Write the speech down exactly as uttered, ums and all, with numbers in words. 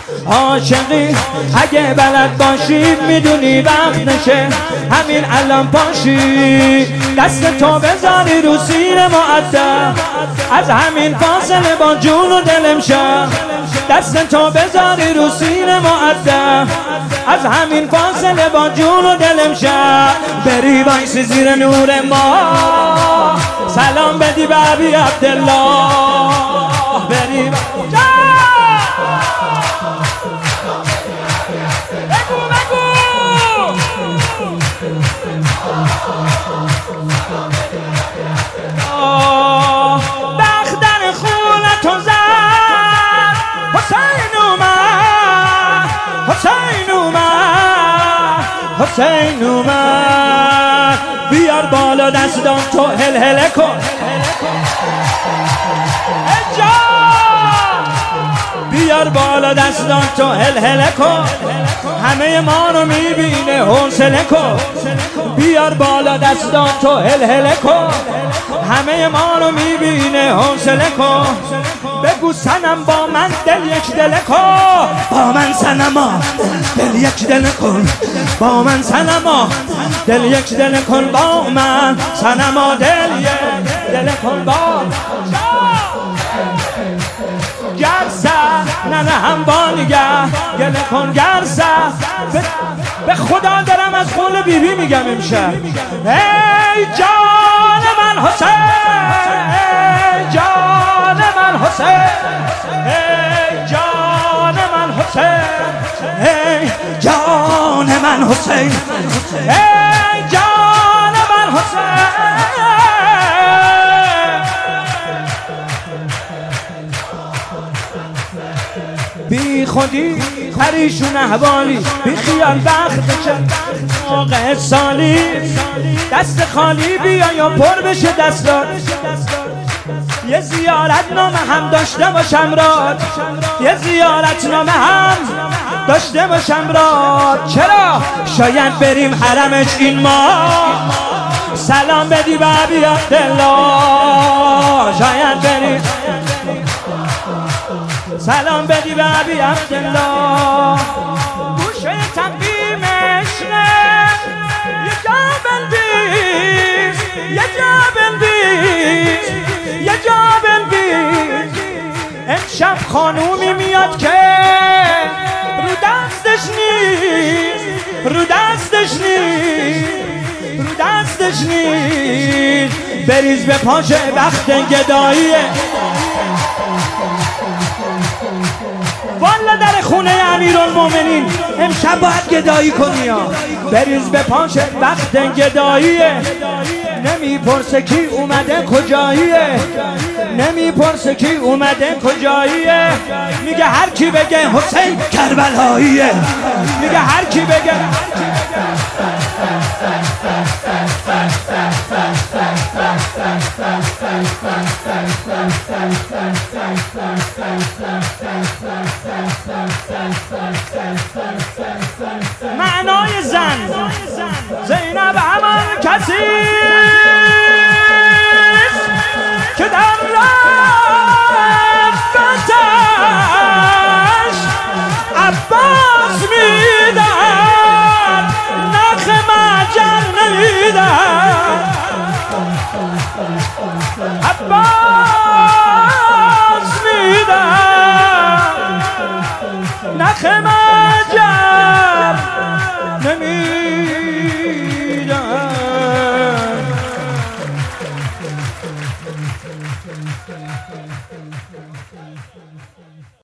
عاشقی اگه بلد باشی میدونی وقت نشه همین الان پاشی دست تو بذاری رو سینه مؤدب از همین فاصله با جون و دلم شم دست تو بذاری رو سینه مؤدب از همین فاصله با جون و دلم شم بری وایسی زیر نور ما سلام بدی به ابی عبدالله بری بختر خونتو زد حسین اومد حسین اومد حسین اومد بیار بالا دستان تو هل هله کن بیار بالا دستان تو هل هله کن همه ما رو میبینه حوصله کن بیار بالا دستان تو هل هله کن همه ما رو میبینه حوصله کن بگو سنم با من دل یک دل کن با من سنما دل یک دل کن با من سنما دل یک دل کن با من سنما دل یک دل کن با گرسه نه نه هم بانیگه گله کن گرسه به خدا دارم از قول بی بی میگم امشب ای جان من حسین ای جان من حسین ای جان من حسین ای جان من حسین ای جان من حسین بی خودی پریشون احوالی بی خیال وقت بشه موقع سالی دست خالی بیا یا پر بشه دستات یه زیارت نامه هم داشته باشم راد یه زیارت نامه هم داشته باشم راد چرا شاید بریم حرمش این ما سلام بدی به ابی عبدالله شاید بریم سلام بدی به ابی عبدالله گوشه تقویمش نه یه جا بنویس یه جا بنویس یه جا بنویس امشب خانومی میاد که رو دستش نیست رو دستش نیست رو دستش نیست بریز به پاشه وقت گداییه والا در خونه امیرالمومنین امشب باید گدایی کنی ها بریز به پاشه وقت گداییه نمیپرسه کی اومده کجاییه نمیپرسه کی اومده کجاییه میگه هر کی بگه حسین کربلاییه میگه هر کی بگه معنای زن زینب همان کسی که در رفتش عباس میدن نخ مجر نمیدن عباس میدن نخ مجر نمیدن